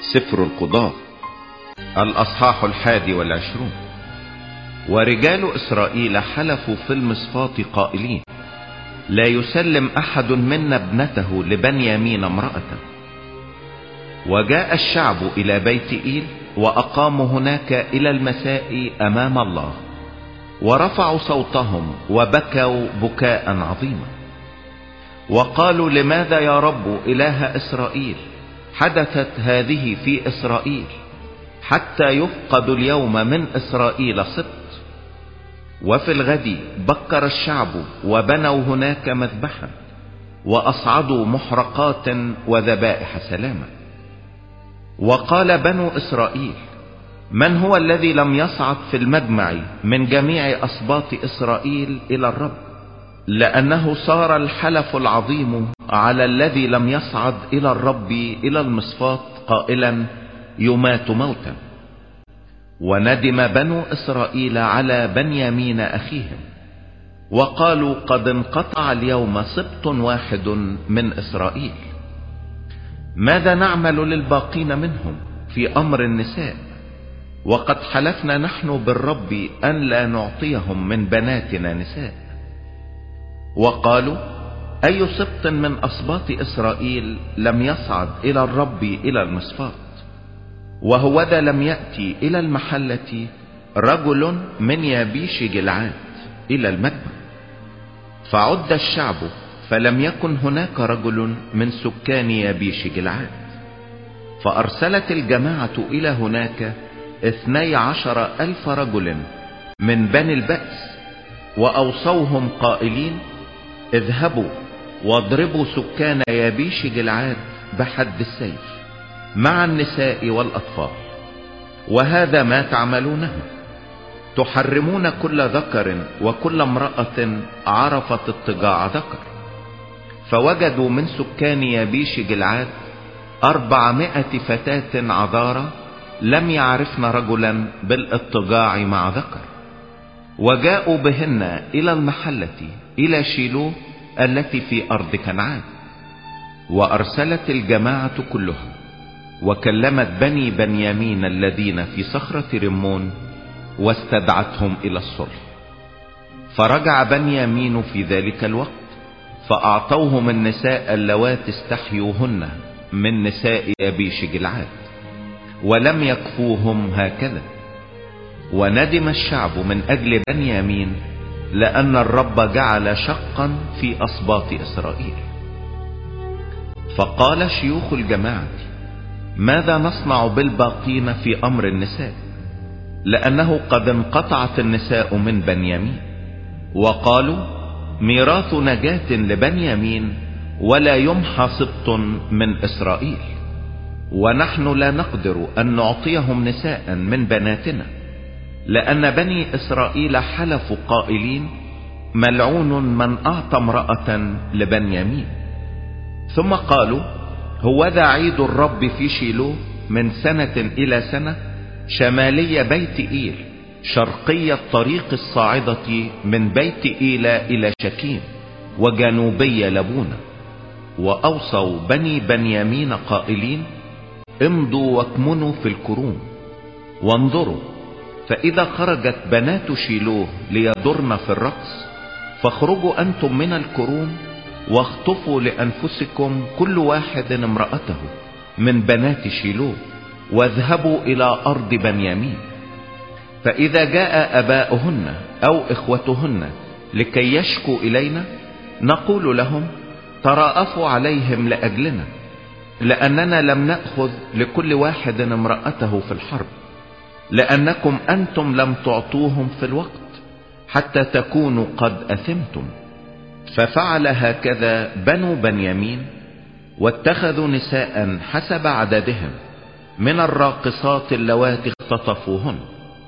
سفر القضاة الأصحاح 21. ورجال إسرائيل حلفوا في المصفات قائلين: لا يسلم أحد منا ابنته لبنيامين امرأة. وجاء الشعب إلى بيت إيل وأقاموا هناك إلى المساء أمام الله، ورفعوا صوتهم وبكوا بكاء عظيما، وقالوا: لماذا يا رب إله إسرائيل حدثت هذه في إسرائيل، حتى يفقد اليوم من إسرائيل سبط؟ وفي الغد بكر الشعب وبنوا هناك مذبحا، وأصعدوا محرقات وذبائح سلاما. وقال بنو إسرائيل: من هو الذي لم يصعد في المجمع من جميع أسباط إسرائيل إلى الرب؟ لأنه صار الحلف العظيم على الذي لم يصعد إلى الرب إلى المصفات قائلا: يمات موتا. وندم بنو إسرائيل على بنيامين أخيهم، وقالوا: قد انقطع اليوم سبط واحد من إسرائيل. ماذا نعمل للباقين منهم في أمر النساء؟ وقد حلفنا نحن بالرب أن لا نعطيهم من بناتنا نساء. وقالوا: أي سبط من أسباط إسرائيل لم يصعد إلى الرب إلى المصفات؟ وهوذا لم يأتي إلى المحلة رجل من يابيش جلعاد إلى المجمع. فعد الشعب فلم يكن هناك رجل من سكان يابيش جلعاد. فأرسلت الجماعة إلى هناك 12,000 رجل من بني البأس، وأوصوهم قائلين: اذهبوا واضربوا سكان يابيش جلعاد بحد السيف مع النساء والأطفال. وهذا ما تعملونه: تحرمون كل ذكر وكل امرأة عرفت اضطجاع ذكر. فوجدوا من سكان يابيش جلعاد 400 فتاة عذارى لم يعرفن رجلا بالاضطجاع مع ذكر، وجاءوا بهن إلى المحلة إلى شيلوه التي في أرض كنعان. وأرسلت الجماعة كلها وكلمت بني بنيامين الذين في صخرة رمون، واستدعتهم إلى الصلح. فرجع بنيامين في ذلك الوقت، فأعطوهم النساء اللواتي استحيوهن من نساء يابيش جلعاد، ولم يكفوهم هكذا. وندم الشعب من أجل بنيامين، لأن الرب جعل شقا في أسباط إسرائيل. فقال شيوخ الجماعة: ماذا نصنع بالباقين في أمر النساء؟ لأنه قد انقطعت النساء من بنيامين. وقالوا: ميراث نجاة لبنيامين، ولا يمحى سبط من إسرائيل. ونحن لا نقدر أن نعطيهم نساء من بناتنا، لأن بني إسرائيل حلفوا قائلين: ملعون من أعطى امرأة لبنيامين. ثم قالوا: هوذا عيد الرب في شيلوه من سنة إلى سنة، شمالي بيت إيل، شرقي الطريق الصاعدة من بيت إيل إلى شكيم، وجنوبي لبونة. وأوصوا بني بنيامين قائلين: امضوا واكمنوا في الكروم، وانظروا، فإذا خرجت بنات شيلوه ليضرن في الرقص، فاخرجوا أنتم من الكروم، واخطفوا لأنفسكم كل واحد امرأته من بنات شيلوه، واذهبوا إلى أرض بنيامين. فإذا جاء أباؤهن أو إخوتهن لكي يشكوا إلينا، نقول لهم: تراءفوا عليهم لأجلنا، لأننا لم نأخذ لكل واحد امرأته في الحرب، لأنكم أنتم لم تعطوهم في الوقت حتى تكونوا قد أثمتم. ففعل هكذا بنو بنيامين، واتخذوا نساء حسب عددهم من الراقصات اللواتي اختطفوهن،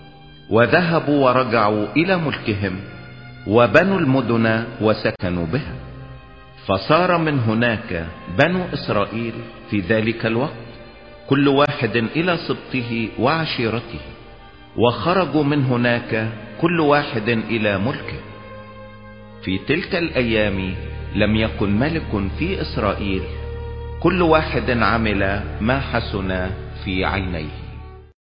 وذهبوا ورجعوا إلى ملكهم، وبنوا المدن وسكنوا بها. فصار من هناك بنو إسرائيل في ذلك الوقت كل واحد إلى سبطه وعشيرته، وخرجوا من هناك كل واحد إلى ملكه. في تلك الأيام لم يكن ملك في إسرائيل، كل واحد عمل ما حسن في في عينيه.